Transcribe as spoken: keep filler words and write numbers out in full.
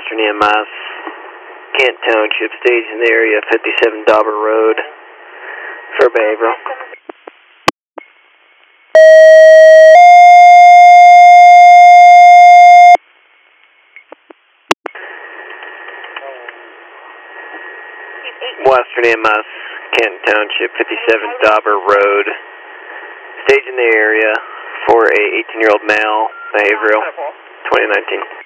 Western E M S, Kent Township, stage in the area, fifty-seven Dauber Road, for behavioral. Western E M S, Kent Township, fifty-seven Dauber Road, stage in the area for a eighteen-year-old male, behavioral, twenty nineteen.